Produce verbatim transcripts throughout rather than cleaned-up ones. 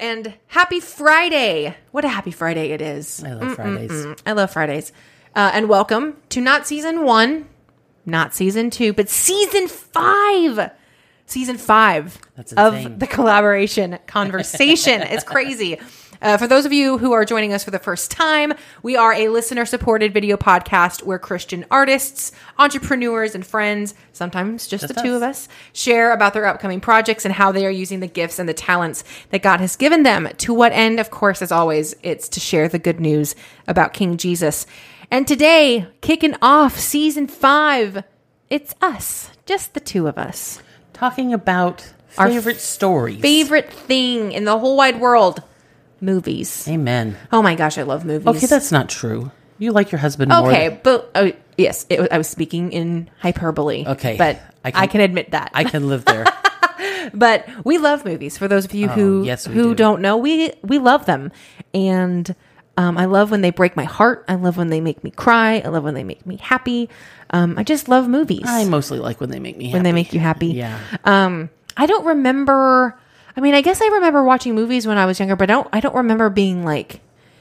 and happy Friday. What a happy Friday it is. I love Mm-mm-mm. Fridays. I love Fridays. Uh, and welcome to not season one, not season two, but season five. Season five of the collaboration conversation. It's crazy. Uh, for those of you who are joining us for the first time, we are a listener-supported video podcast where Christian artists, entrepreneurs, and friends, sometimes just, just the us. two of us, share about their upcoming projects and how they are using the gifts and the talents that God has given them. To what end, of course, as always, it's to share the good news about King Jesus. And today, kicking off season five, it's us, just the two of us. Talking about favorite Our stories. Favorite thing in the whole wide world. Movies. Amen. Oh my gosh, I love movies. Okay, that's not true. You like your husband more. Okay, but oh, yes, it, I was speaking in hyperbole. Okay. But I can, I can admit that. I can live there. But we love movies. For those of you oh, who yes, we who do. don't know, we we love them. And um, I love when they break my heart. I love when they make me cry. I love when they make me happy. Um, I just love movies. I mostly like when they make me happy. When they make you happy. Yeah. Um, I don't remember... I mean, I guess I remember watching movies when I was younger, but I don't, I don't remember being like...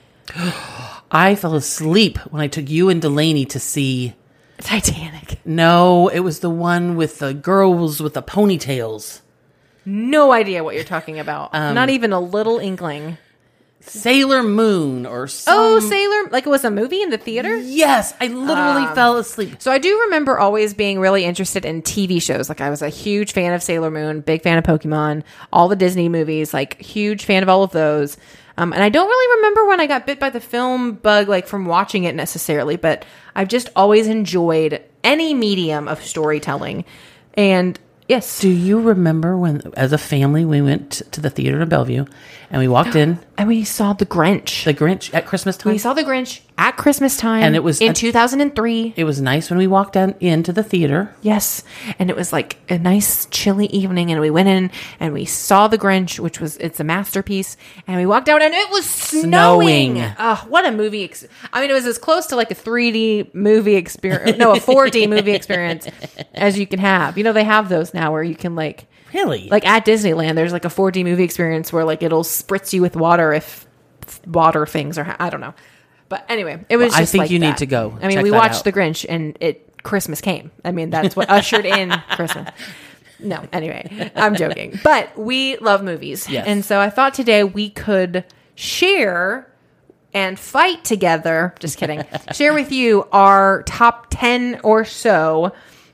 I fell asleep when I took you and Delaney to see... Titanic. No, it was the one with the girls with the ponytails. No idea what you're talking about. Um, Not even a little inkling. Sailor Moon or some... Oh, Sailor... Like it was a movie in the theater? Yes, I literally um, fell asleep. So I do remember always being really interested in T V shows. Like I was a huge fan of Sailor Moon, big fan of Pokemon, all the Disney movies, like huge fan of all of those. Um, and I don't really remember when I got bit by the film bug, like from watching it necessarily, but I've just always enjoyed any medium of storytelling. And... Yes. Do you remember when, as a family, we went to the theater in Bellevue and we walked in and we saw The Grinch? The Grinch at Christmas time. We saw The Grinch at Christmas time, and it was in a, two thousand three. It was nice when we walked down into the theater. Yes, and it was like a nice chilly evening, and we went in and we saw The Grinch, which was it's a masterpiece. And we walked out, and it was snowing. snowing. Oh, what a movie! Ex- I mean, it was as close to like a three D movie experience, no, a four D movie experience as you can have. You know, they have those now where you can like. Really? Like at Disneyland, there's like a four D movie experience where like it'll spritz you with water if water things are, ha- I don't know. But anyway, it was well, just I think like you that. need to go. I mean, Check we that watched out. The Grinch and it Christmas came. I mean, that's what ushered in Christmas. No, anyway, I'm joking. But we love movies. Yes. And so I thought today we could share and fight together. Just kidding. Share with you our top ten or so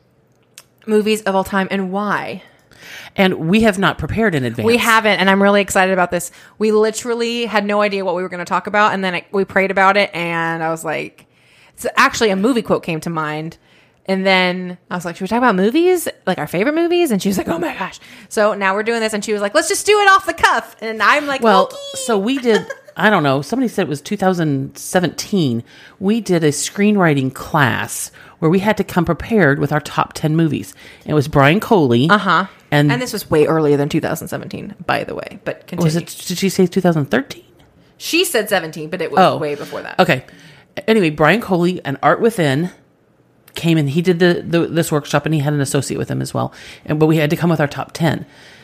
movies of all time and why. And we have not prepared in advance. We haven't, and I'm really excited about this. We literally had no idea what we were going to talk about, and then it, we prayed about it, and I was like... So actually, a movie quote came to mind, and then I was like, should we talk about movies? Like our favorite movies? And she was like, oh my gosh. So now we're doing this, and she was like, let's just do it off the cuff. And I'm like, well, okay. So we did... I don't know. Somebody said it was two thousand seventeen. We did a screenwriting class where we had to come prepared with our top ten movies. And it was Brian Coley. Uh-huh. And, and this was way earlier than two thousand seventeen, by the way. But continue. Was it? Did she say two thousand thirteen? She said seventeen, but it was oh. way before that. Okay. Anyway, Brian Coley and Art Within came and he did the, the this workshop, and he had an associate with him as well. And but we had to come with our top ten.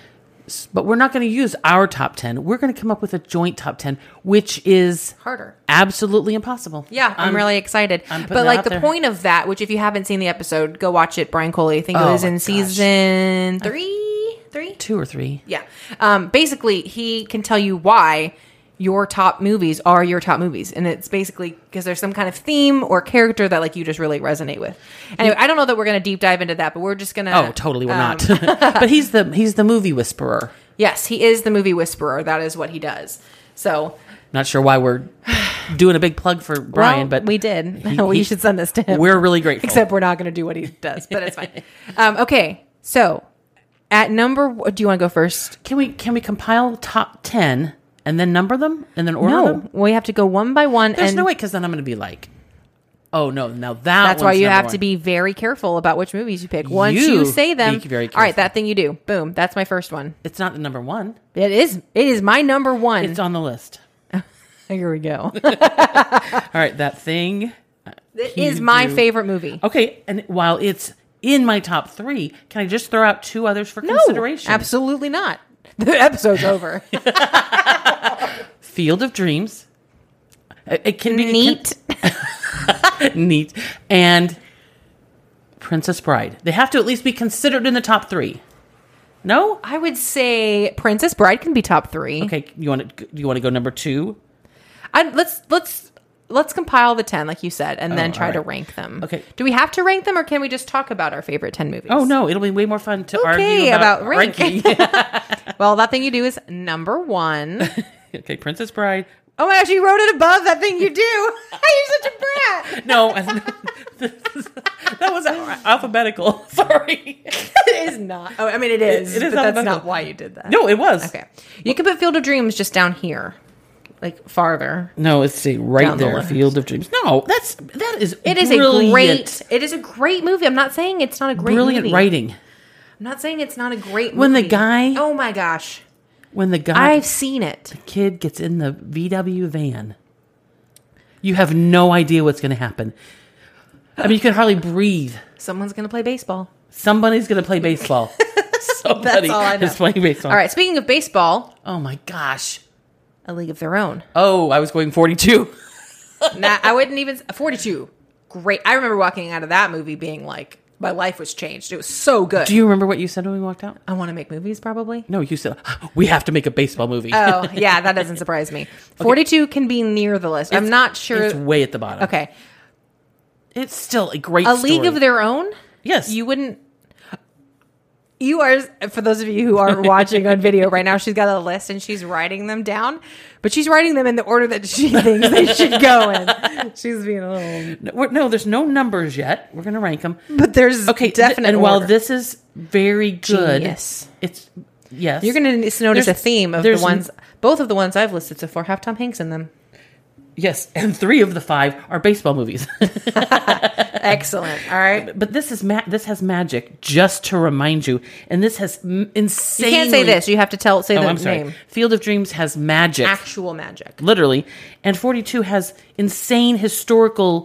But we're not going to use our top ten. We're going to come up with a joint top ten, which is harder. Absolutely impossible. Yeah, I'm, I'm really excited. I'm but like the there. point of that, which if you haven't seen the episode, go watch it. Brian Coley, I think it oh was in gosh. season three, three, two or three. Yeah. Um, basically, he can tell you why your top movies are your top movies, and it's basically because there's some kind of theme or character that like you just really resonate with. Anyway, I don't know that we're going to deep dive into that, but we're just going to. Oh, totally, we're um, not. But he's the he's the movie whisperer. Yes, he is the movie whisperer. That is what he does. So, not sure why we're doing a big plug for Brian, well, but we did. He, we he, should send this to him. We're really grateful. Except we're not going to do what he does, but it's fine. um, okay, so at number, do you want to go first? Can we can we compile top ten and then number them and then order no, them? We have to go one by one. There's and no way, because then I'm going to be like, oh no, now that that's why you have one. to be very careful about which movies you pick. Once you, you say them, be very all right, careful. that thing you do. Boom, that's my first one. It's not the number one. It is. It is my number one. It's on the list. Here we go. All right, that thing. It is my do. favorite movie. Okay, and while it's in my top three, can I just throw out two others for No, consideration? absolutely not. The episode's over. Field of Dreams. It, it can be neat. Can, neat. And Princess Bride. They have to at least be considered in the top three. No? I would say Princess Bride can be top three. Okay, you want to you want to go number two? I, let's let's let's compile the ten, like you said, and Oh, then try all to right. rank them. Okay. Do we have to rank them, or can we just talk about our favorite ten movies? Oh no, it'll be way more fun to Okay, argue about, about rank. ranking. Well, that thing you do is number one. Okay, Princess Bride. Oh my gosh, you wrote it above that thing you do. You're such a brat. No, that was alphabetical. Sorry. It is not. Oh, I mean, it is. It- it is but that's alphabetical. not why you did that. No, it was. Okay. You can put Field of Dreams just down here, like farther. No, let's see, right Down the there, list. Field of Dreams. No, that's that is It is brilliant, a great. It is a great movie. I'm not saying it's not a great brilliant movie. writing. I'm not saying it's not a great movie. When the guy- Oh my gosh. When the guy I've seen it. kid gets in the V W van, you have no idea what's going to happen. I mean, you can hardly breathe. Someone's going to play baseball. Somebody's going to play baseball. Somebody all I know. is playing baseball. All right. Speaking of baseball, Oh my gosh. A League of Their Own. Oh, I was going forty-two. Nah, I wouldn't even. forty-two. Great. I remember walking out of that movie being like, my life was changed. It was so good. Do you remember what you said when we walked out? I want to make movies, probably. No, you said, we have to make a baseball movie. Oh, yeah, that doesn't surprise me. forty-two can be near the list. I'm It's- not sure. It's way at the bottom. Okay. It's still a great A story. League of Their Own? Yes. You wouldn't. You are, for those of you who are watching on video right now, she's got a list and she's writing them down, but she's writing them in the order that she thinks they should go in. She's being a little. No, we're- no, there's no numbers yet. We're going to rank them. But there's Okay, th- definite and while order. this is very good, Genius. it's yes. You're going to notice There's- a theme of the there's- ones, both of the ones I've listed so far have Tom Hanks in them. Yes, and three of the five are baseball movies. Excellent. All right. But this is ma- this has magic, just to remind you, and this has m- You insane. can't say this. You have to tell say Oh, the I'm sorry. name. Field of Dreams has magic, Actual magic. literally, and forty-two has insane historical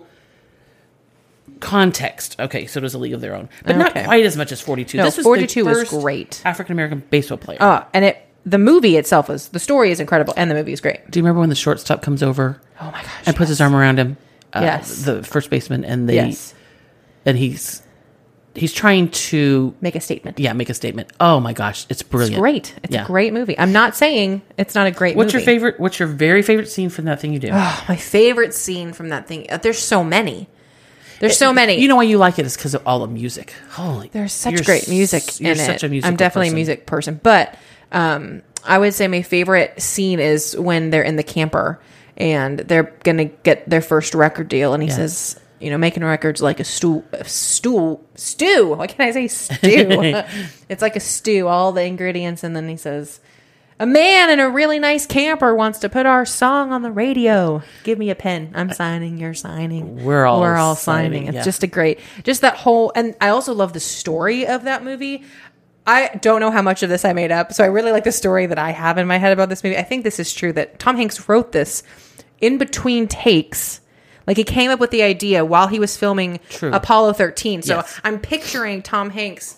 context. Okay, so does A League of Their Own, but not Okay. quite as much as forty-two. No, this was forty-two the was first great. African American baseball player. Uh, and it the movie itself is the story is incredible and the movie is great. Do you remember when the shortstop comes over? Oh my gosh. And puts his arm around him. Uh, Yes. The first baseman, and they Yes. and he's he's trying to Make a statement. yeah make a statement. Oh my gosh, it's brilliant. It's great. It's Yeah. a great movie. I'm not saying it's not a great What's movie. your favorite? What's your very favorite scene from that thing you do? Oh, my favorite scene from that thing. uh, There's so many. There's so many. You know why you like it is because of all the music. Holy, There's such you're great music s- You're in such it. a musical I'm definitely person. a music person, but um, I would say my favorite scene is when they're in the camper and they're gonna get their first record deal, and he Yeah. says, "You know, making records like a stool, a stool, stew. Why can't I say stew? It's like a stew, all the ingredients." And then he says, "A man in a really nice camper wants to put our song on the radio. Give me a pen. I'm signing. You're signing. We're all we're all signing, signing." It's yeah. just a great, just that whole. And I also love the story of that movie. I don't know how much of this I made up, so I really like the story that I have in my head about this movie. I think this is true that Tom Hanks wrote this in between takes. Like he came up with the idea while he was filming True. Apollo thirteen. So Yes. I'm picturing Tom Hanks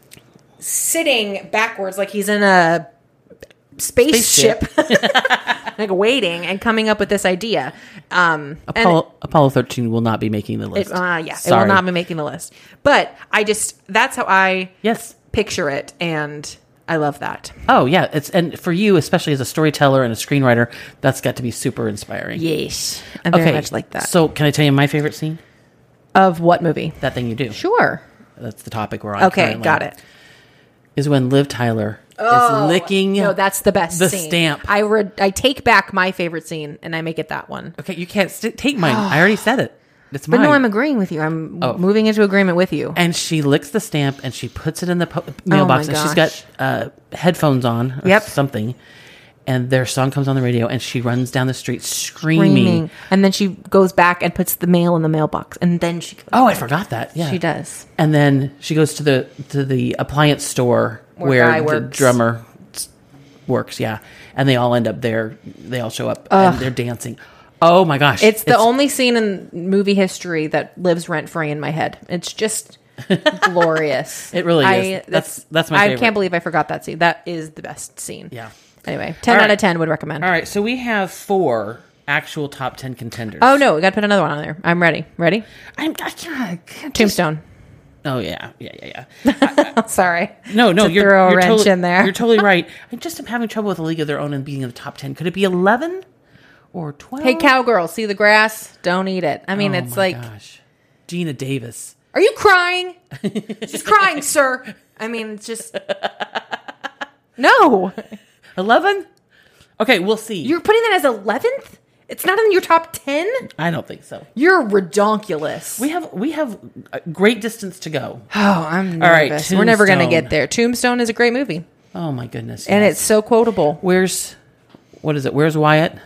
sitting backwards like he's in a spaceship, like waiting and coming up with this idea. Um, Apollo, Apollo thirteen will not be making the and list. it, uh, yeah, it Sorry. will not be making the list. But I just, that's how I Yes. picture it. And I love that. Oh yeah, it's and for you, especially as a storyteller and a screenwriter, that's got to be super inspiring. Yes. I'm very much like that. So can I tell you my favorite scene? Of what movie? That thing you do. Sure. That's the topic we're on. Okay, currently, got it. Is when Liv Tyler Oh, is licking. No, that's the best the scene. stamp. I re- I take back my favorite scene and I make it that one. Okay, you can't st- take mine. I already said it. It's But mine. no, I'm agreeing with you. I'm Oh. moving into agreement with you. And she licks the stamp and she puts it in the po- mailbox. Oh my and she's gosh. got uh, headphones on or Yep. something. And their song comes on the radio and she runs down the street screaming. Screaming. And then she goes back and puts the mail in the mailbox. And then she goes Oh, I back. forgot that. Yeah. She does. And then she goes to the to the appliance store Where where, Guy the works. drummer s- works, yeah. And they all end up there. They all show up and they're dancing. Oh my gosh. It's the only scene in movie history that lives rent free in my head. It's just glorious. It really I, is. That's that's my I favorite. can't believe I forgot that scene. That is the best scene. Yeah. Anyway, ten All out right. of ten would recommend. All right, so we have four actual top ten contenders. Oh no, we got to put another one on there. I'm ready. Ready? I'm I can't, I can't just- Tombstone. Oh yeah, yeah, yeah, yeah. Sorry. No, no, To you're, throw a you're wrench totally, in there. You're totally right. I just am having trouble with A League of Their Own and being in the top ten. Could it be eleven or twelve? Hey, cowgirl, see the grass? Don't eat it. I mean, Oh, it's my like, gosh. Gina Davis. are you crying? She's crying, sir. I mean, it's just no. eleven? Okay, we'll see. You're putting that as eleventh? It's not in your top ten? I don't think so. You're redonkulous. We have we have a great distance to go. Oh, I'm All right, nervous. We're never going to Tombstone. get there. Tombstone is a great movie, Oh my goodness. and yes. it's so quotable. Where's what is it? Where's Wyatt?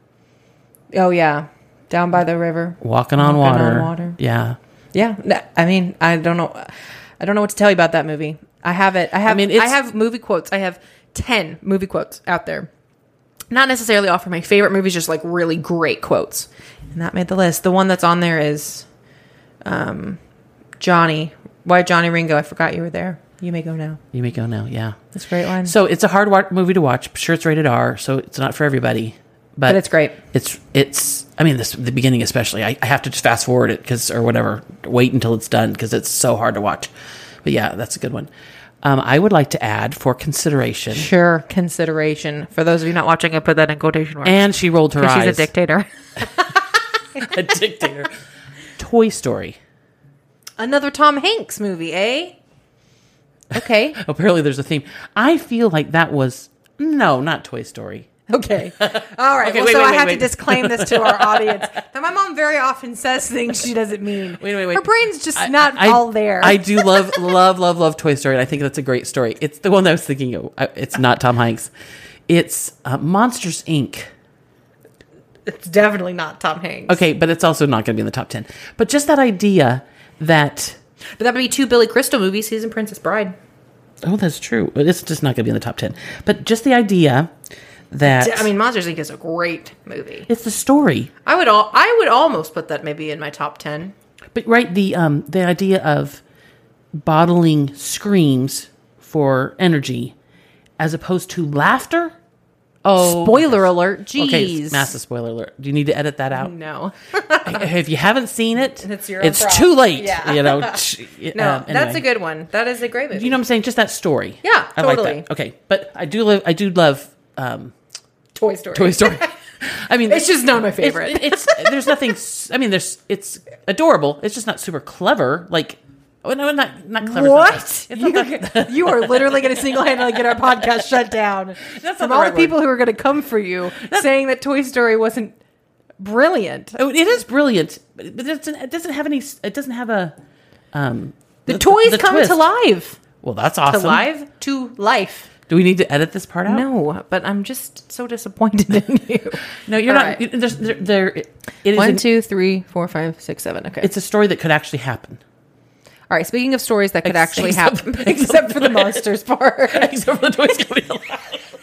Oh yeah, down by the river. Walking on Walking water. on water. Yeah. Yeah, no, I mean, I don't know. I don't know what to tell you about that movie. I have it. I have. I mean, mean, I it's- have movie quotes. I have ten movie quotes out there. Not necessarily all from my favorite movies, just like really great quotes. And that made the list. The one that's on there is, um, Johnny. Why Johnny Ringo? I forgot you were there. You may go now. You may go now. Yeah. That's a great line. So it's a hard wa- movie to watch. I'm sure it's rated R, so it's not for everybody. But, But it's great. It's it's. I mean, this the beginning especially. I, I have to just fast forward it because or whatever. Wait until it's done because it's so hard to watch. But yeah, that's a good one. Um, I would like to add for consideration. Sure, consideration. For those of you not watching, I put that in quotation marks. And she rolled her 'Cause eyes. she's a dictator. a dictator. Toy Story. Another Tom Hanks movie, eh? Okay. Apparently, there's a theme. I feel like that was no, not Toy Story. Okay. All right. Okay, well, wait, so wait, I wait, have wait. to disclaim this to our audience that my mom very often says things she doesn't mean. Wait, wait, wait. Her brain's just I- not I- all there. I do love, love, love, love Toy Story, and I think that's a great story. It's the one that I was thinking of. I- It's not Tom Hanks. It's uh, Monsters, Incorporated. It's definitely not Tom Hanks. Okay, but it's also not going to be in the top ten. But just that idea that, But that would be two Billy Crystal movies. He's in Princess Bride. oh, that's true. It's just not going to be in the top ten. But just the idea that, I mean, Monsters Incorporated is a great movie. it's the story. I would all. I would almost put that maybe in my top ten. But right, the um, the idea of bottling screams for energy as opposed to laughter. Oh, Spoiler alert! Jeez. okay, massive spoiler alert. Do you need to edit that out? No. If you haven't seen it, It's your own it's problem. too late. Yeah. You know. No, um, that's anyway. a good one. That is a great movie. You know what I'm saying? Just that story. Yeah, I like totally. that. Okay, but I do love. I do love um, Toy Story. Toy Story. I mean, It's just not my favorite. It's, it's there's nothing. s- I mean, there's it's adorable. It's just not super clever. Like, oh, no, not not clever. What? It's not that- it's not that- you, you are literally going to single-handedly get our podcast shut down not from the all right the people who are going to come for you saying that Toy Story wasn't brilliant. Oh, it is brilliant, but it doesn't, it doesn't have any. It doesn't have a. Um, The, toys the come twist. to life. Well, that's To awesome. life to life. Do we need to edit this part out? No, but I'm just so disappointed in you. no, you're All not. right. There's, there, there, it is. One, an- two, three, four, five, six, seven. Okay. It's a story that could actually happen. All right. Speaking of stories that could Ex- actually except- happen, except for the monsters part. Except for the toys coming alive.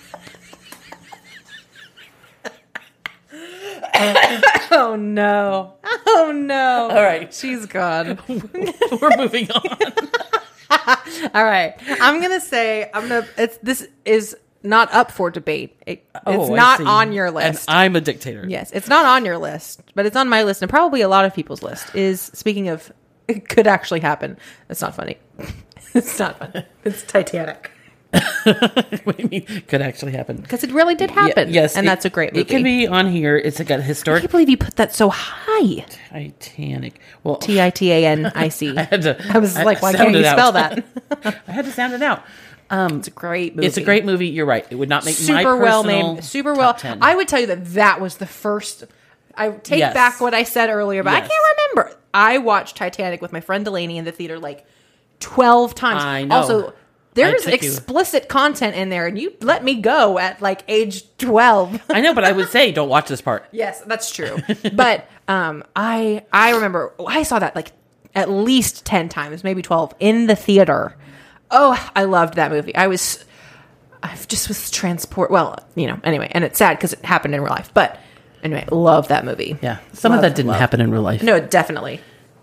Oh no! Oh no! All right. She's gone. We're moving on. All right. I'm gonna say I'm gonna. It's this is not up for debate. It, Oh, it's I not see. on your And list. I'm a dictator. Yes, it's not on your list, but it's on my list and probably a lot of people's list. Is speaking of, it could actually happen. It's not funny. It's not funny. It's Titanic What do you mean? Could actually happen. because it really did happen. Yeah, yes, and it- that's a great movie. It can be on here. It's got I historic can't believe you put that so high. Titanic. Well, T I T A N I C. I had to. I was like, why can't sounded you out. spell that? I had to sound it out. Um, It's a great movie. it's a great movie. You're right. It would not make my super well personal made, super top well. ten. I would tell you that that was the first. I take Yes. back what I said earlier, but I Yes. can't remember. I watched Titanic with my friend Delaney in the theater like twelve times. I know. Also, there's I took you- explicit content in there, and you let me go at like age twelve. I know, but I would say don't watch this part. Yes, that's true. But um, I I remember I saw that like at least ten times, maybe twelve in the theater. Oh, I loved that movie. I was, I just was transport. Well, you know, anyway, and it's sad because it happened in real life. But anyway, love that movie. Yeah, some Love, of that didn't love. happen in real life. No, definitely,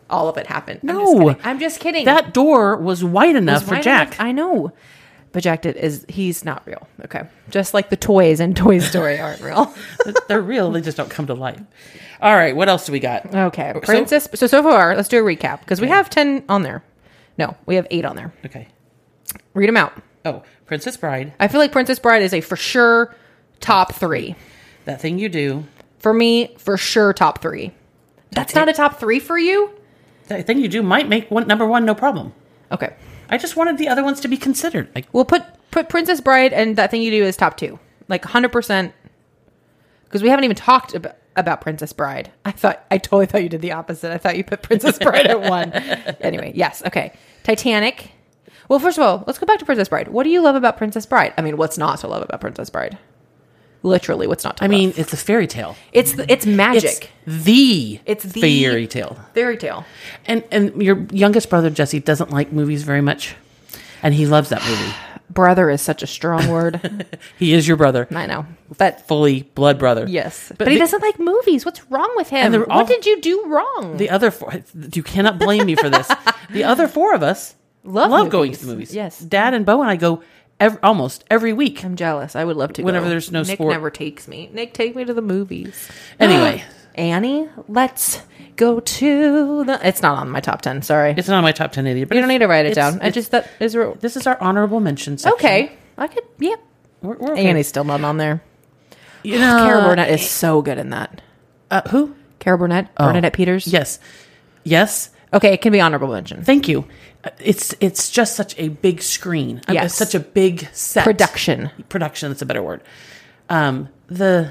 all of it happened. No. I'm just kidding. I'm just kidding. That door was wide enough Was for wide Jack. enough- I know. But Jack did, is he's not real. Okay. Just like the toys in Toy Story aren't real. They're real. They just don't come to life. All right. What else do we got? Okay. So- Princess. So, so far, let's do a recap because we have ten on there. No, we have eight on there. Okay. Read them out. Oh, Princess Bride. I feel like Princess Bride is a for sure top three. That Thing You Do. For me, for sure, top three. That's not a top three for you? That Thing You Do might make one number one, no problem. Okay. I just wanted the other ones to be considered. Like, We'll put, put Princess Bride and That Thing You Do as top two. Like one hundred percent. Because we haven't even talked about, about Princess Bride. I thought, I totally thought you did the opposite. I thought you put Princess Bride at one. Anyway, yes. Okay. Titanic. Well, first of all, let's go back to Princess Bride. What do you love about Princess Bride? I mean, what's not to love about Princess Bride? Literally, what's not to I love? mean, it's a fairy tale. It's the, it's magic. It's the, It's the fairy tale. Fairy tale. And and your youngest brother Jesse doesn't like movies very much, and he loves that movie. Brother is such a strong word. He is your brother, I know, but fully blood brother. yes, but, But he the- doesn't like movies. What's wrong with him? And they're What all- did you do wrong? The other four, you cannot blame me for this. The other four of us Love love movies. going to the movies. Yes. Dad and Bo and I go ev- almost every week. I'm jealous. I would love to. Whenever go. there's no Nick sport. never takes me. Nick, take me to the movies. Anyway, Annie, let's go to the. It's not on my top ten. Sorry, it's not on my top ten either. But you don't need to write it it's- down. I it's- just that is real. This is our honorable mention section. Okay. I could. Yep. We're, we're okay. Annie's still not on there. You know, Cara Burnett is so good in that. Uh, who? Cara Burnett, Oh. Bernadette Peters. Yes, yes. Okay, it can be honorable mention. Thank you. Uh, It's it's just such a big screen. Uh, Yes. It's such a big set. Production. Production. That's a better word. Um, the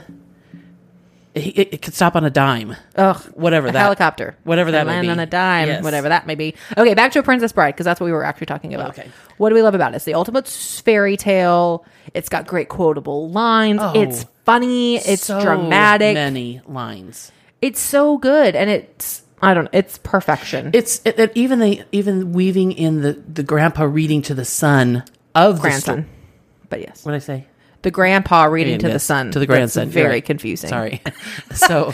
it, it could stop on a dime. Ugh, Whatever a that helicopter, whatever that may land be. on a dime, Yes. whatever that may be. Okay, back to A Princess Bride because that's what we were actually talking about. Okay. What do we love about it? It's the ultimate fairy tale. It's got great quotable lines. Oh, it's funny. It's So dramatic. Many lines. It's so good, and it's I don't. It's perfection. It's it, it, even the even weaving in the the grandpa reading to the son of the grandson, sto- but yes, What did I say? the grandpa reading to the Yes, son to the That's grandson. You're Very right. confusing. Sorry. So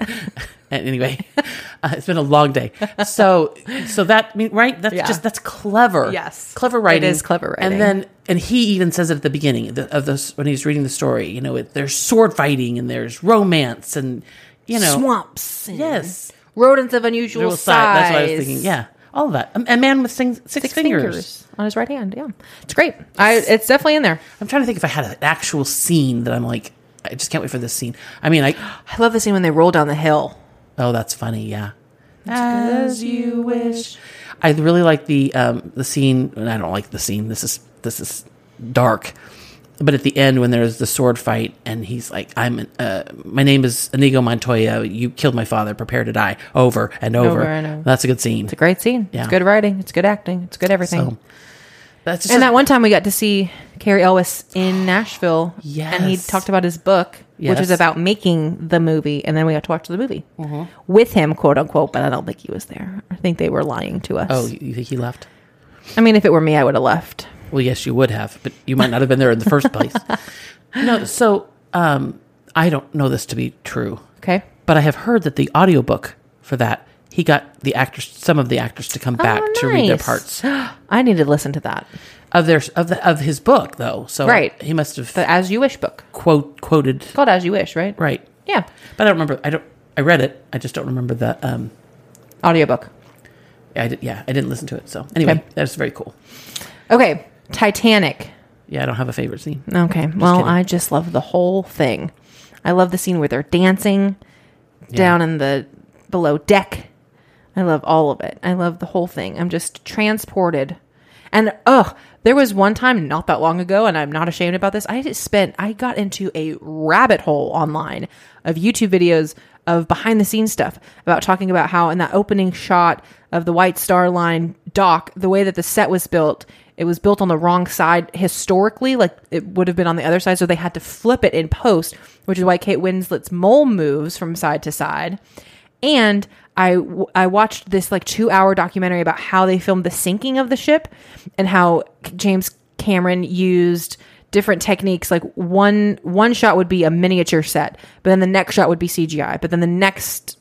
anyway, uh, it's been a long day. So so that I mean right. That's Yeah. just that's clever. Yes. clever writing. It is clever writing. And then and he even says it at the beginning of, the, of this when he's reading the story. You know, it, there's sword fighting and there's romance and you know swamps. And yes. rodents of unusual Little size. side- That's what I was thinking. Yeah, all of that. A, a man with six, six, Six fingers. fingers. on his right hand. Yeah, it's great. I it's definitely in there. I'm trying to think if I had an actual scene that I'm like, I just can't wait for this scene. I mean, I I love the scene when they roll down the hill. oh, that's funny. Yeah, as you wish. I really like the um, the scene, and I don't like the scene. This is this is dark. But at the end, when there's the sword fight, and he's like, "I'm, uh, my name is Inigo Montoya. You killed my father. Prepare to die." Over and over. Over and over. That's a good scene. It's a great scene. Yeah. It's good writing. It's good acting. It's good everything. So that's just And that one time we got to see Carrie Elwes in Nashville. Yes. And he talked about his book, which Yes. was about making the movie. And then we got to watch the movie with him, quote unquote. But I don't think he was there. I think they were lying to us. oh, you think he left? I mean, if it were me, I would have left. Well, yes, you would have, but you might not have been there in the first place. No, so um, I don't know this to be true, Okay. but I have heard that the audiobook for that, he got the actors, some of the actors, to come back Oh, to read their nice. parts I need to listen to that. of their of the of his book, though. So Right. he must have The As You Wish book. quote quoted It's called As You Wish, right? right, Yeah. but I don't remember. I don't. I read it. I just don't remember the. Um, Audiobook. I did, yeah, I didn't listen to it. So anyway, Okay. that's very cool. Okay. Titanic. Yeah, I don't have a favorite scene. Okay. Well, kidding. I just love the whole thing. I love the scene where they're dancing down in the below deck. I love all of it. I love the whole thing. I'm just transported. And oh, there was one time not that long ago, and I'm not ashamed about this. I just spent, I got into a rabbit hole online of YouTube videos of behind the scenes stuff about talking about how in that opening shot of the White Star Line dock, the way that the set was built, it was built on the wrong side historically, like it would have been on the other side. So they had to flip it in post, which is why Kate Winslet's mole moves from side to side. And I, I watched this like two hour documentary about how they filmed the sinking of the ship and how James Cameron used different techniques. Like one, one shot would be a miniature set, but then the next shot would be C G I. But then the next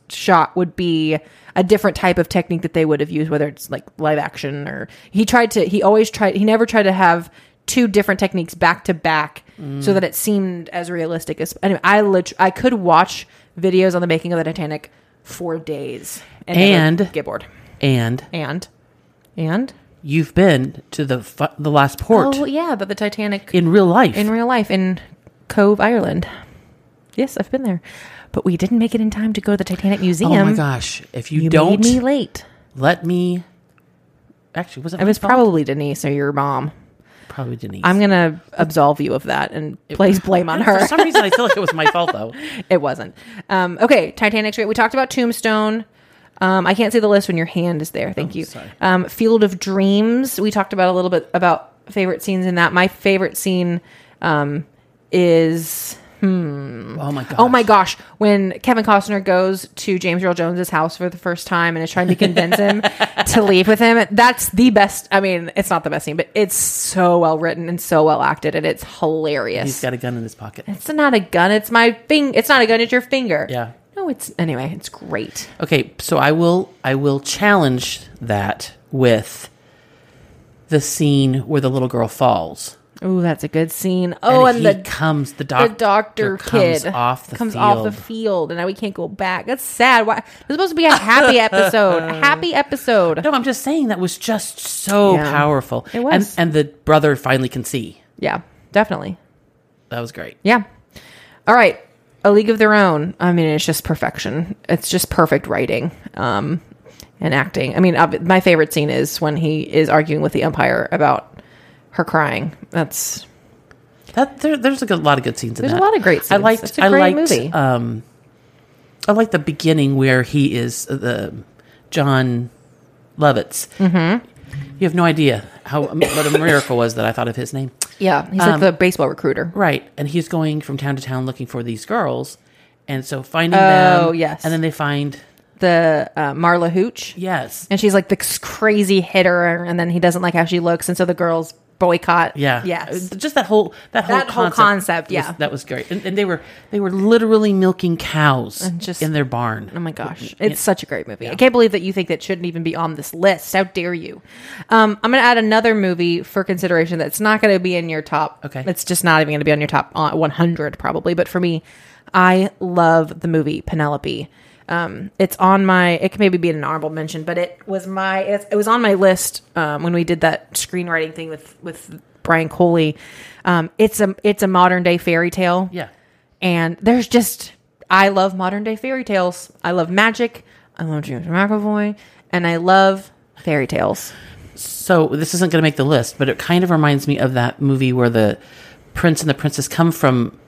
shot would be a different type of technique that they would have used, whether it's like live action or he tried to, he always tried, he never tried to have two different techniques back to back mm. so that it seemed as realistic as, anyway, I lit- I could watch videos on the making of the Titanic for days and, and get bored. And, and, and you've been to the, fu- the last port. Oh yeah. The, the Titanic in real life, in real life in Cove, Ireland. Yes, I've been there. But we didn't make it in time to go to the Titanic Museum. Oh my gosh. If you, you don't... made me late. Let me... Actually, was it It was fault? Probably Denise or your mom. Probably Denise. I'm going to absolve you of that and it, place blame on her. For some reason, I feel like it was my fault, though. It wasn't. Um, okay, Titanic's great. We talked about Tombstone. Um, I can't see the list when your hand is there. Thank oh, you. Sorry. Um, Field of Dreams. We talked about a little bit about favorite scenes in that. My favorite scene um, is... Hmm. Oh my gosh. Oh my gosh. When Kevin Costner goes to James Earl Jones's house for the first time and is trying to convince him to leave with him. That's the best. I mean, it's not the best scene, but it's so well written and so well acted and it's hilarious. He's got a gun in his pocket. It's not a gun. It's my thing. It's not a gun. It's your finger. Yeah. No, it's anyway, it's great. Okay. So I will, I will challenge that with the scene where the little girl falls. Oh, that's a good scene. Oh, and, and, he the comes the, doc- the doctor comes kid off the comes field. off the field, and now we can't go back. That's sad. Why? It's supposed to be a happy episode. A happy episode. No, I'm just saying that was just so Yeah. powerful. It was, and, and the brother finally can see. Yeah, definitely. That was great. Yeah. All right, A League of Their Own. I mean, it's just perfection. It's just perfect writing um, and acting. I mean, my favorite scene is when he is arguing with the umpire about her crying. That's that. There, there's a good, lot of good scenes in there's that. a lot of great scenes. I liked. It's a great I liked, movie. Um, I like the beginning where he is uh, the John Lovitz. Mm-hmm. You have no idea how what a miracle was that I thought of his name. Yeah, he's um, like the baseball recruiter, right? And he's going from town to town looking for these girls, and so finding oh, them. Oh yes, and then they find the uh, Marla Hooch. Yes, and she's like this crazy hitter, and then he doesn't like how she looks, and so the girls boycott. Yeah. Yes. Just that whole that whole that concept, whole concept. Yeah, was, that was great. And, and they were they were literally milking cows and just, in their barn. Oh my gosh, it's yeah. such a great movie. Yeah. I can't believe that you think that shouldn't even be on this list. How dare you? Um, I'm going to add another movie for consideration that's not going to be in your top. Okay, it's just not even going to be on your top one hundred probably. But for me, I love the movie Penelope. Um, it's on my, it can maybe be an honorable mention, but it was my, it, it was on my list, um, when we did that screenwriting thing with, with Brian Coley. Um, it's a, it's a modern day fairy tale. Yeah. And there's just, I love modern day fairy tales. I love magic. I love James McAvoy and I love fairy tales. So this isn't going to make the list, but it kind of reminds me of that movie where the prince and the princess come from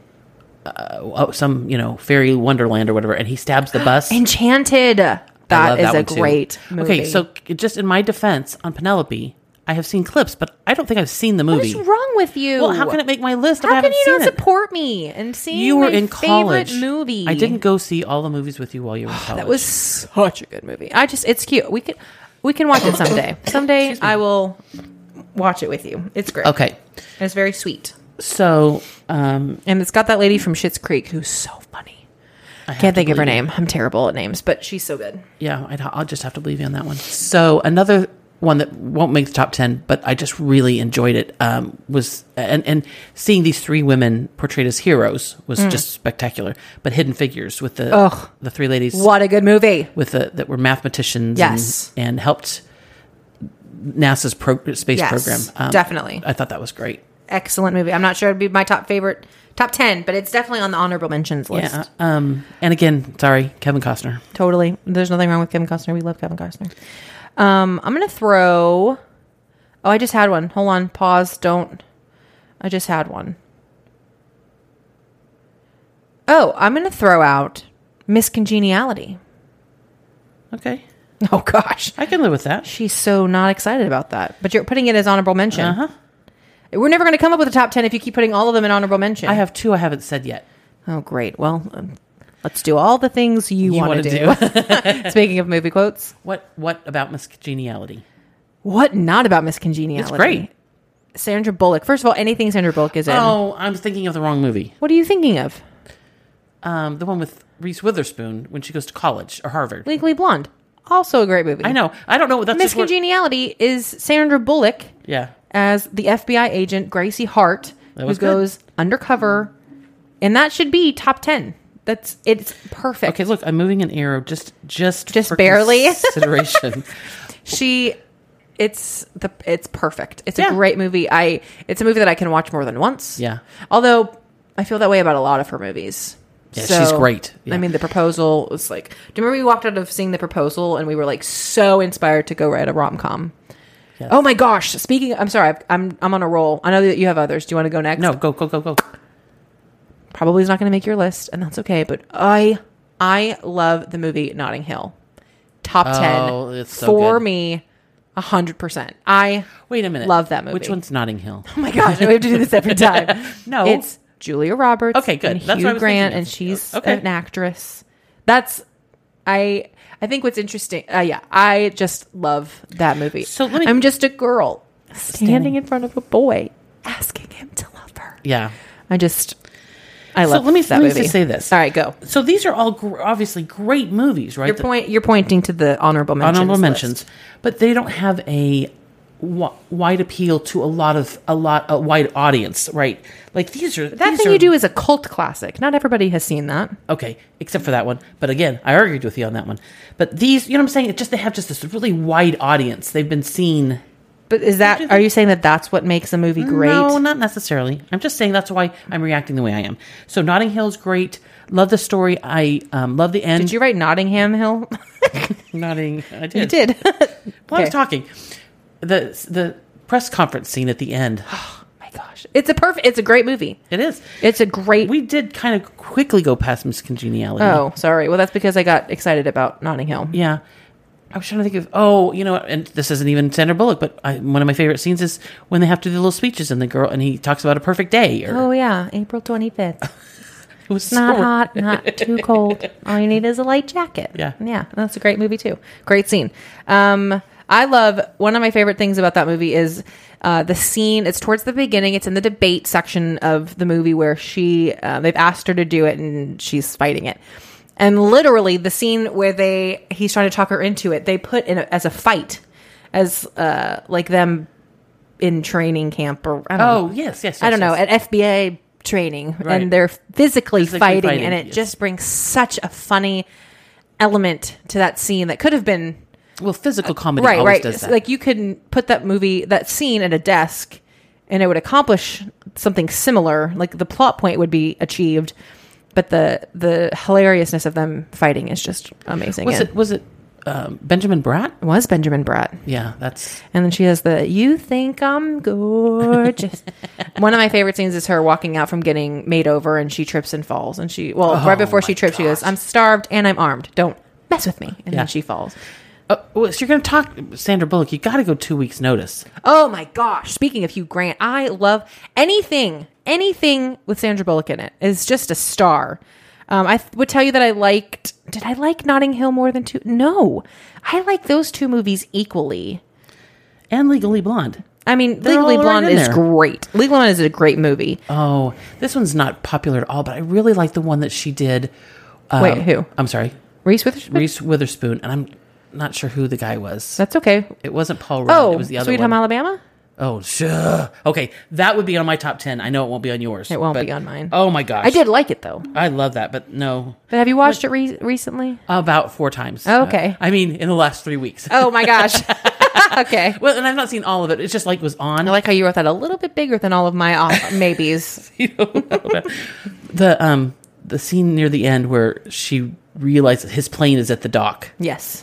Uh, some, you know, fairy wonderland or whatever, and he stabs the bus. Enchanted. That is that a great movie. Okay, so just in my defense on Penelope, I have seen clips, but I don't think I've seen the movie. What is wrong with you? Well, how can it make my list? How if I can you not it? support me and see you were my in college favorite movie? I didn't go see all the movies with you while you were in college. That was such a good movie. I just, it's cute. We can, we can watch it someday. Someday I will watch it with you. It's great. Okay, and it's very sweet. So, um, and it's got that lady from Schitt's Creek who's so funny. I can't think of her name. I'm terrible at names, but she's so good. Yeah, I'd, I'll just have to believe you on that one. So another one that won't make the top ten, but I just really enjoyed it, um, was, and, and seeing these three women portrayed as heroes was mm. just spectacular. But Hidden Figures with the Ugh, the three ladies. What a good movie. With the, that were mathematicians. Yes. And, and helped NASA's pro, space yes, program. Um, definitely. I thought that was great. Excellent movie. I'm not sure it'd be my top favorite, top ten, but it's definitely on the honorable mentions list. Yeah. Um, and again, sorry, Kevin Costner. Totally. There's nothing wrong with Kevin Costner. We love Kevin Costner. Um, I'm going to throw, oh, I just had one. Hold on. Pause. Don't. I just had one. Oh, I'm going to throw out Miss Congeniality. Okay. Oh, gosh. I can live with that. She's so not excited about that. But you're putting it as honorable mention. Uh-huh. We're never going to come up with a top ten if you keep putting all of them in honorable mention. I have two I haven't said yet. Oh, great. Well, um, let's do all the things you, you want to do. do. Speaking of movie quotes. What What about Miss Congeniality? What not about Miss Congeniality? It's great. Sandra Bullock. First of all, anything Sandra Bullock is in. Oh, I'm thinking of the wrong movie. What are you thinking of? Um, the one with Reese Witherspoon when she goes to college or Harvard. Legally Blonde. Also a great movie. I know. I don't know. That's Miss Congeniality is Sandra Bullock yeah. as the F B I agent Gracie Hart, That who was goes good. undercover. And that should be top ten. That's it's perfect. Okay, look, I'm moving an arrow just just Just for barely. consideration. She it's the it's perfect. It's Yeah. a great movie. I it's a movie that I can watch more than once. Yeah. Although I feel that way about a lot of her movies. Yeah, she's great. Yeah. I mean, The Proposal was like, do you remember we walked out of seeing The Proposal and we were like so inspired to go write a rom-com? Yes. Oh my gosh. Speaking, I'm sorry, I've, I'm, I'm on a roll. I know that you have others. Do you want to go next? No, go, go, go, go. Probably is not going to make your list, and that's okay. But I, I love the movie Notting Hill. Top Oh, ten it's so for good. me, a hundred percent. I Wait a minute. love that movie. Which one's Notting Hill? Oh my gosh, we have to do this every time. No. It's Julia Roberts. Okay, good. And That's what I Hugh was Grant, thinking of. and she's Okay. an actress. That's I. I think what's interesting. Uh, yeah, I just love that movie. So let me- I'm just a girl standing in front of a boy, asking him to love her. Yeah. I just. I So love let me, that let me movie. just say this. All right, go. So these are all gr- obviously great movies, right? You're The point. You're pointing to the honorable mentions. honorable list. mentions, but they don't have a w- wide appeal to a lot of a lot a wide audience, right? Like these are That these thing are, you do is a cult classic. Not everybody has seen that. okay, except for that one. But again, I argued with you on that one. But these, you know what I'm saying? It just they have just this really wide audience. They've been seen. But is that? Are you saying that that's what makes a movie great? No, not necessarily. I'm just saying that's why I'm reacting the way I am. So Notting Hill's great. Love the story. I um, love the end. Did you write Nottingham Hill? Notting. I did. You did. While I Okay. was talking, the the press conference scene at the end. Oh my gosh, it's a perfect. It's a great movie. It is. It's a great. We did kind of quickly go past Miss Congeniality. oh, sorry. Well, that's because I got excited about Notting Hill. Yeah. I was trying to think of, oh, you know, and this isn't even Sandra Bullock, but I, one of my favorite scenes is when they have to do the little speeches and the girl, and he talks about a perfect day. Or, Oh yeah, April twenty fifth. it was Not so- hot, not too cold. All you need is a light jacket. Yeah. yeah. That's a great movie too. Great scene. Um, I love one of my favorite things about that movie is uh, the scene. It's towards the beginning. It's in the debate section of the movie where she uh, they've asked her to do it and she's fighting it. And literally the scene where they he's trying to talk her into it, they put in a, as a fight, as uh, like them in training camp or I don't Oh, know. yes, yes, yes. I don't know yes. at F B I training, Right. and they're physically, Physically fighting, fighting, and it yes. just brings such a funny element to that scene that could have been Well, physical comedy right, always right. does that. Like you could put that movie, that scene at a desk, and it would accomplish something similar. Like the plot point would be achieved, but the the hilariousness of them fighting is just amazing. was And it, was it um, Benjamin Bratt? it was Benjamin Bratt. Yeah, that's... And then she has the "You think I'm gorgeous." One of my favorite scenes is her walking out from getting made over, and she trips and falls. And she, well, Oh right before my she trips, she goes, gosh. "I'm starved and I'm armed. Don't mess with me." And Yeah. then she falls. Oh, well, so you're going to talk Sandra Bullock. You got to go two weeks notice. Oh my gosh! Speaking of Hugh Grant, I love anything, anything with Sandra Bullock in it is just a star. Um, I th- would tell you that I liked. Did I like Notting Hill more than two? No, I like those two movies equally. And Legally Blonde. I mean, They're Legally all right Blonde in is there. great. Legally Blonde is a great movie. Oh, this one's not popular at all, but I really like the one that she did. Um, Wait, who? I'm sorry. Reese Witherspoon. Reese Witherspoon, and I'm not sure who the guy was. That's okay. It wasn't Paul Rudd. Oh, it was the other Sweet one. Home Alabama? Oh, sure. Okay, that would be on my top ten. I know it won't be on yours. It won't but- be on mine. Oh my gosh, I did like it though. I love that, but no, But have you watched it re- recently? about four times. Oh, okay. Uh, I mean, in the last three weeks. Oh my gosh. Okay. Well, and I've not seen all of it. It's just like it was on. I like how you wrote that a little bit bigger than all of my uh, maybes. You don't know that. the um the scene near the end where she realizes his plane is at the dock Yes.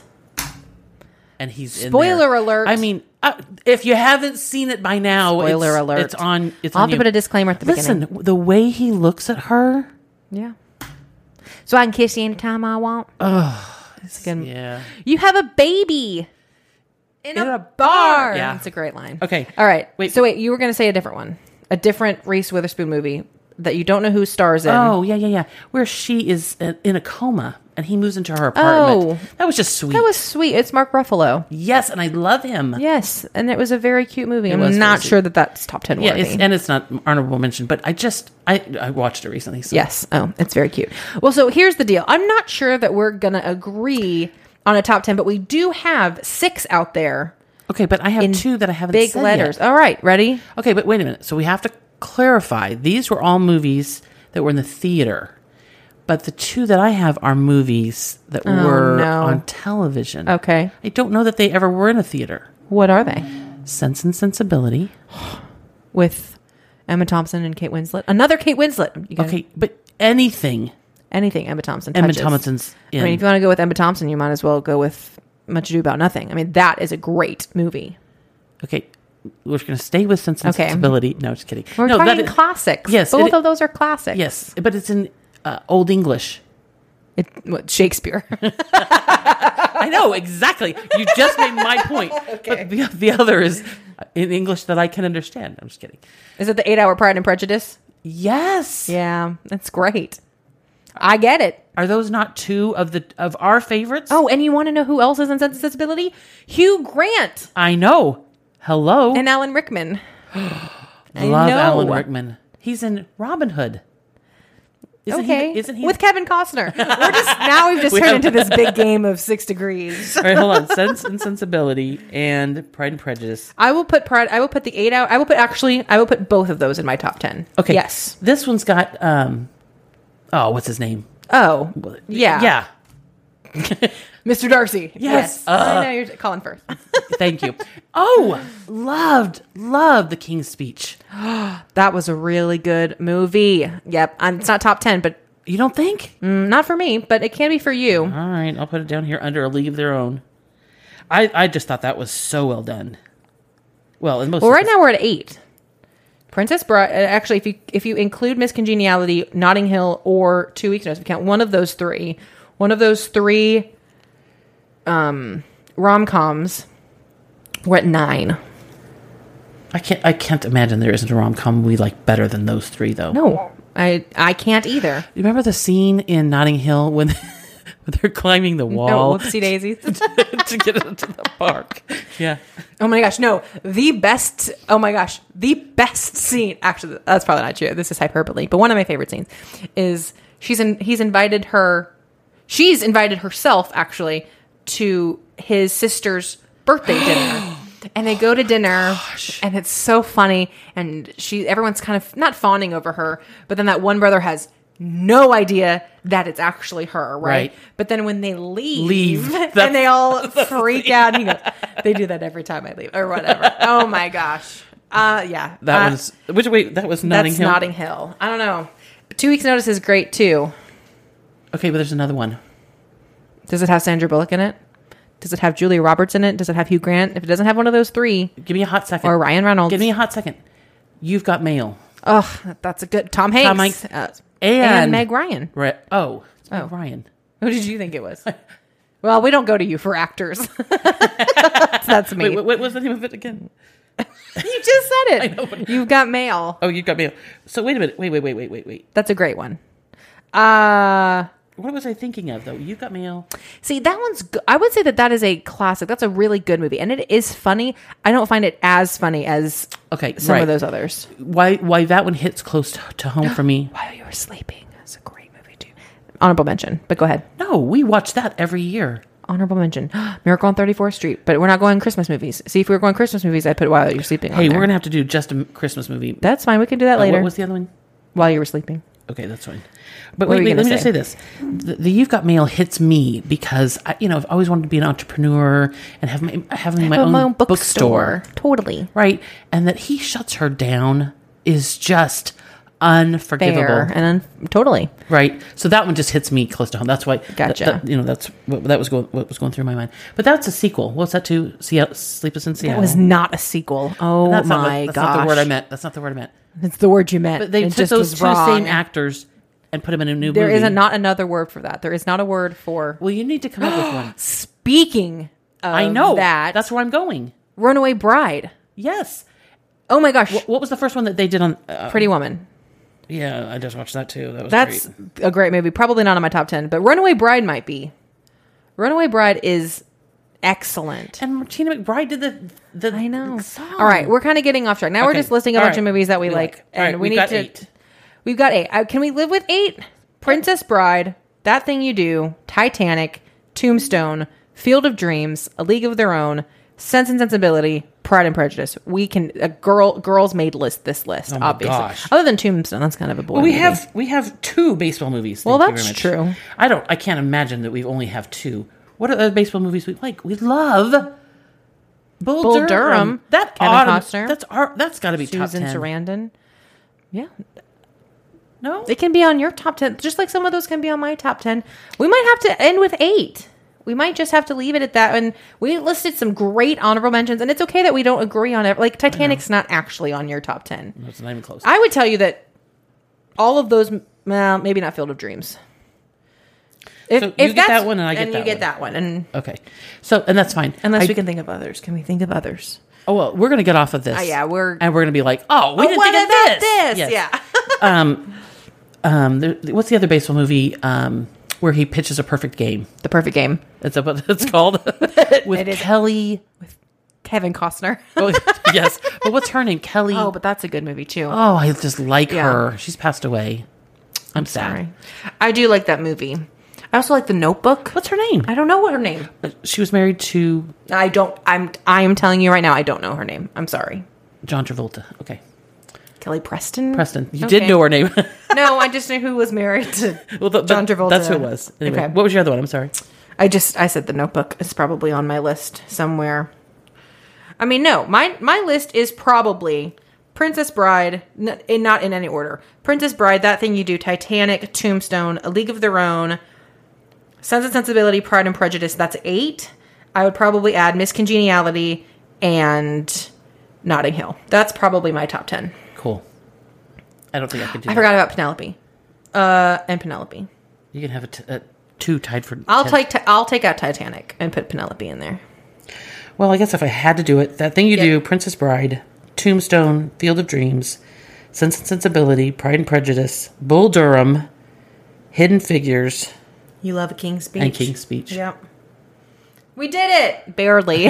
and he's in Spoiler there. alert. I mean, uh, if you haven't seen it by now, Spoiler it's, alert. It's on. It's I'll on have to you. put a disclaimer at the Listen, beginning. the way he looks at her. Yeah. So I can kiss you anytime I want. Oh, It's again. yeah. You have a baby in, In a, a bar. bar. Yeah. That's a great line. Okay. All right. Wait. So wait, you were going to say a different one. A different Reese Witherspoon movie. that you don't know who stars in. Oh, yeah, yeah, yeah. Where she is in a coma and he moves into her apartment. Oh, that was just sweet. That was sweet. It's Mark Ruffalo. Yes, and I love him. Yes, and it was a very cute movie. It I'm not sure that that's top ten yeah, worthy. It's, and it's not honorable mention, but I just, I, I watched it recently. So. Yes. Oh, it's very cute. Well, so here's the deal. I'm not sure that we're going to agree on a top ten, but we do have six out there. Okay, but I have two that I haven't big said letters. yet. All right, ready? Okay, but wait a minute. So we have to clarify. These were all movies that were in the theater. But the two that I have are movies that oh, were no. on television. Okay. I don't know that they ever were in a theater. What are they? Sense and Sensibility. With Emma Thompson and Kate Winslet. Another Kate Winslet. You okay, but anything. Anything Emma Thompson Emma touches. Thompson's in. I mean, if you want to go with Emma Thompson, you might as well go with Much Ado About Nothing. I mean, that is a great movie. Okay. We're going to stay with Sense and okay. Sensibility. No, just kidding. We're no, talking classics. Yes. Both it, of those are classics. Yes, but it's in uh, Old English. It, what, Shakespeare. I know, exactly. You just made my point. Okay. But the, the other is in English that I can understand. I'm just kidding. Is it the eight-hour Pride and Prejudice? Yes. Yeah, that's great. I get it. Are those not two of the of our favorites? Oh, and you want to know who else is in Sense and Sensibility? Hugh Grant. I know. Hello. And Alan Rickman. I love know. Alan Rickman. He's in Robin Hood. Isn't okay, he, isn't he with Kevin Costner? We're just now we've just we turned have... into this big game of Six Degrees. All right, hold on. Sense and Sensibility and Pride and Prejudice. I will put Pride. I will put the eight out. I will put actually. I will put both of those in my top ten. Okay. Yes. This one's got. um Oh, what's his name? Oh, yeah, yeah. Mister Darcy. Yes. yes. Uh, I know you're Colin Firth. Thank you. Oh, loved, loved The King's Speech. That was a really good movie. Yep. Um, it's not top ten, but you don't think? Mm, not for me, but it can be for you. All right. I'll put it down here under A League of Their Own. I, I just thought that was so well done. Well, in most well, right now we're at eight. Princess Bride. Actually, if you if you include Miss Congeniality, Notting Hill, or Two Weeks Notice, if you count one of those three, one of those three um, rom-coms, we're at nine. I can't. I can't imagine there isn't a rom-com we like better than those three, though. No, I I can't either. You remember the scene in Notting Hill when, when they're climbing the wall? No, whoopsie daisies to, to get into the park. Yeah. Oh my gosh, no. The best. Oh my gosh, the best scene. Actually, that's probably not true. This is hyperbole, but one of my favorite scenes is she's in. He's invited her. She's invited herself actually to his sister's birthday dinner. And they go to dinner, Gosh. and it's so funny. And she, everyone's kind of not fawning over her, but then that one brother has no idea that it's actually her, right? right. But then when they leave, leave. and they all freak out, and he goes, they do that every time I leave, or whatever. Oh my gosh, uh, yeah. That uh, was which wait, that was Notting that's Hill. Notting Hill. I don't know. But Two Weeks Notice is great too. Okay, but there's another one. Does it have Sandra Bullock in it? Does it have Julia Roberts in it? Does it have Hugh Grant? If it doesn't have one of those three, give me a hot second. Or Ryan Reynolds. Give me a hot second. You've Got Mail. Oh, that's a good Tom Hanks. Tom Hanks uh, and, and Meg Ryan. Right. Oh, oh, Ryan. Who did you think it was? Well, we don't go to you for actors. that's, that's me. Wait, what was the name of it again? You just said it. I know, but... You've Got Mail. Oh, You've Got Mail. So wait a minute. Wait, wait, wait, wait, wait, wait. That's a great one. Uh. What was I thinking of, though? You've Got Mail. See, that one's good. I would say that that is a classic. That's a really good movie. And it is funny. I don't find it as funny as okay, some right. of those others. Why Why that one hits close to, to home for me? While You Were Sleeping. That's a great movie, too. Honorable mention, but go ahead. No, we watch that every year. Honorable mention. Miracle on thirty-fourth Street. But we're not going Christmas movies. See, if we were going Christmas movies, I'd put While You're Sleeping on Hey, there. we're going to have to do just a Christmas movie. That's fine. We can do that uh, later. What was the other one? While You Were Sleeping. Okay, that's fine. But wait, wait let me say? just say this. The, the You've Got Mail hits me because, I, you know, I've always wanted to be an entrepreneur and have my, having my, own, my own bookstore. bookstore. Totally. Right? And that he shuts her down is just unforgivable. Fair and un- totally. Right? So that one just hits me close to home. That's why, gotcha. That, that, you know, that's what, that was going, what was going through my mind. But that's a sequel. What's that to? Seattle, Sleepless in Seattle? That was not a sequel. Oh, that's my not, that's gosh. That's not the word I meant. That's not the word I meant. It's the word you meant. But they it took just those was two wrong. same actors and put them in a new there movie. There is a, not another word for that. There is not a word for... Well, you need to come up with one. Speaking of I know. that... That's where I'm going. Runaway Bride. Yes. Oh my gosh. What, what was the first one that they did on... Uh, Pretty Woman. Yeah, I just watched that too. That was That's great. a great movie. Probably not on my top ten, but Runaway Bride might be. Runaway Bride is excellent. And Tina McBride did the the I know. song. All right, we're kind of getting off track. Now we're Okay. just listing a All bunch right. of movies that we We like, like. and All right, we we've need got to. eight. We've got eight. Uh, can we live with eight? Princess Bride, That Thing You Do, Titanic, Tombstone, Field of Dreams, A League of Their Own, Sense and Sensibility, Pride and Prejudice. We can a girl girls made list this list. Oh my obviously, gosh. other than Tombstone, that's kind of a boy. Well, we movie. have we have two baseball movies. Well, Thank you that's very much. true. I don't. I can't imagine that we only have two. What are the baseball movies we like? We love Bull, Bull Durham. Durham, That Kevin autumn, Costner. That's our. That's got to be Susan top ten. Sarandon. Yeah, No, it can be on your top ten, just like some of those can be on my top ten. We might have to end with eight. We might just have to leave it at that. And we listed some great honorable mentions, and it's okay that we don't agree on it. Like Titanic's not actually on your top ten. it's not even close. I would tell you that all of those, well, maybe not Field of Dreams. If, So you if get that's- that one and I get and that you get one. that one, and Okay, so and that's fine. unless I- we can think of others, can we think of others? Oh well, we're gonna get off of this. Uh, yeah, we're- and we're gonna be like, oh, we Oh, didn't what think of about this. this? Yes. Yeah. um, um, there, what's the other baseball movie? Um, where he pitches a perfect game. The Perfect Game. That's what it's called. With It is. Kelly. Kevin Costner. Oh, yes, but what's her name? Kelly. Oh, but that's a good movie too. Oh, I just like Yeah. her. She's passed away. I'm sad. Sorry. I do like that movie. I also like The Notebook. What's her name? I don't know what her name. She was married to I don't. I'm. I am telling you right now. I don't know her name. I'm sorry. John Travolta. Okay, Kelly Preston. Preston. You Okay. did know her name. No, I just knew who was married to well, th- John that- Travolta. That's who it was. Anyway, Okay. what was your other one? I'm sorry. I just. I said The Notebook is probably on my list somewhere. I mean, no. My my list is probably Princess Bride, n- in, not in any order. Princess Bride, That Thing You Do, Titanic, Tombstone, A League of Their Own, Sense and Sensibility, Pride and Prejudice. That's eight. I would probably add Miss Congeniality and Notting Hill. That's probably my top ten. Cool. I don't think I could do I that. forgot about Penelope. Uh, and Penelope. You can have a, t- a two tied for. I'll ten. take. Ti- I'll take out Titanic and put Penelope in there. Well, I guess if I had to do it, That Thing You Yep. Do, Princess Bride, Tombstone, Field of Dreams, Sense and Sensibility, Pride and Prejudice, Bull Durham, Hidden Figures, You love a King's Speech. and King's Speech. Yep. We did it barely,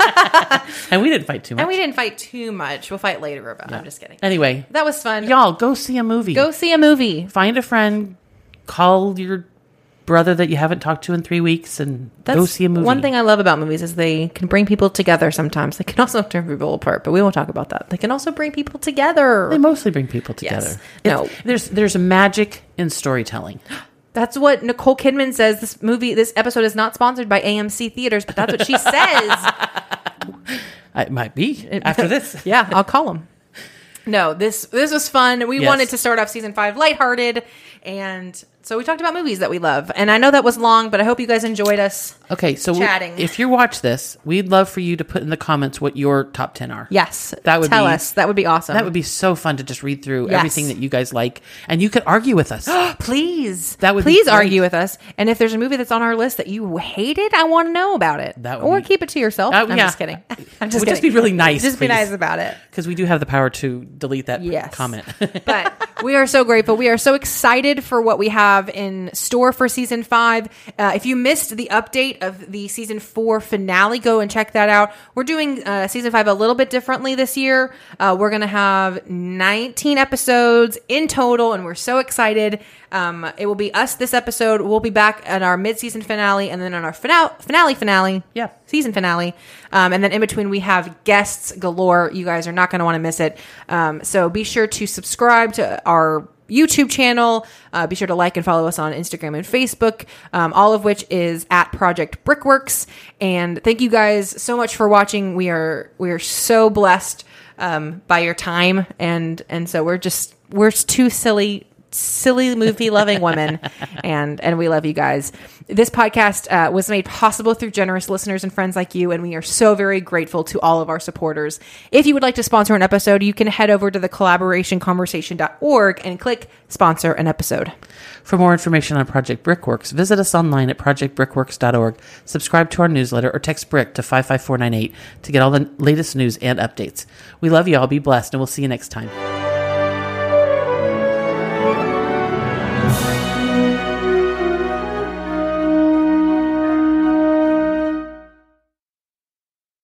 And we didn't fight too much. and we didn't fight too much. We'll fight later about. I'm just kidding. Anyway, That was fun. y'all go see a movie. Go see a movie. Find a friend, call your brother that you haven't talked to in three weeks, and That's go see a movie. One thing I love about movies is they can bring people together sometimes. They can also tear people apart, but we won't talk about that. They can also bring people together. They mostly bring people together. Yes. It's- No. there's there's magic in storytelling. That's what Nicole Kidman says. This movie, this episode is not sponsored by A M C Theaters, but that's what she says. It might be after this. Yeah, I'll call them. No, this this was fun. We Yes. wanted to start off season five lighthearted, and so we talked about movies that we love. And I know that was long, but I hope you guys enjoyed us. Okay, so we- Chatting. if you watch this, we'd love for you to put in the comments what your top ten are. Yes, That would tell be- us. That would be awesome. That would be so fun to just read through Yes. everything that you guys like, and you could argue with us. Please, That would be please great. argue with us. And if there's a movie that's on our list that you hated, I want to know about it. That would or be- keep it to yourself. Uh, I'm yeah. just kidding. I'm It just would kidding. just be really nice, Just be please. nice about it. Because we do have the power to delete that Yes. comment. But we are so grateful. We are so excited for what we have in store for season five. Uh, if you missed the update of the season four finale, go and check that out. We're doing uh, season five a little bit differently this year. Uh, we're going to have nineteen episodes in total, and we're so excited. Um, it will be us this episode. We'll be back at our mid-season finale, and then on our finale, finale, finale, Yeah. season finale. Um, and then in between, we have guests galore. You guys are not going to want to miss it. Um, so be sure to subscribe to our YouTube channel. Uh, be sure to like and follow us on Instagram and Facebook, um, all of which is at Project Brickworks. And thank you guys so much for watching. We are we are so blessed um, by your time, and and so we're just we're two silly. silly movie loving women, and and we love you guys. This podcast uh, was made possible through generous listeners and friends like you, and we are so very grateful to all of our supporters. If you would like to sponsor an episode, you can head over to the collaboration conversation dot org and click sponsor an episode. For more information on Project Brickworks, visit us online at project brickworks dot org, subscribe to our newsletter, or text BRICK to five five four nine eight to get all the latest news and updates. We love you all. Be blessed, and we'll see you next time.